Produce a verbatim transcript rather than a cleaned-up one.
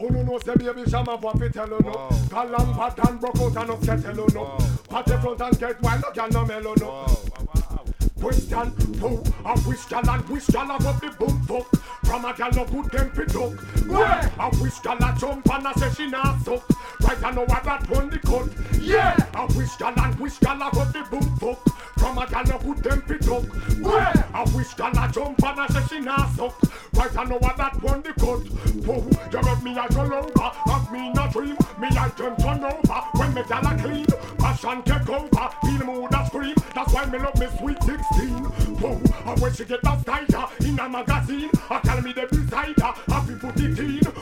Oh no no, say baby shama for fi tell you no. Galang pattern broke out and up get tell you no. Party front and get wild, no can no mellow no. Question two, a wish gal and wish gal a go the boom fuck. From a gal no good them fi duck. Yeah, a wish gal a jump and a say she nah suck. Right I know what that one the cut. Yeah, a wish gal and wish gal a go the boom fuck. From a gal no good them fi duck. Yeah, a wish gal a jump and a say she nah suck. Right I know what that one the cut. Whoa, you make me a go over, have me not dream. Me item turn over when me gal a clean. Passion take over, feel mood a scream. That's why me love me sweet sixteen. Whoa, and when she get that tighter in a magazine, I tell me the beside her, happy put it in.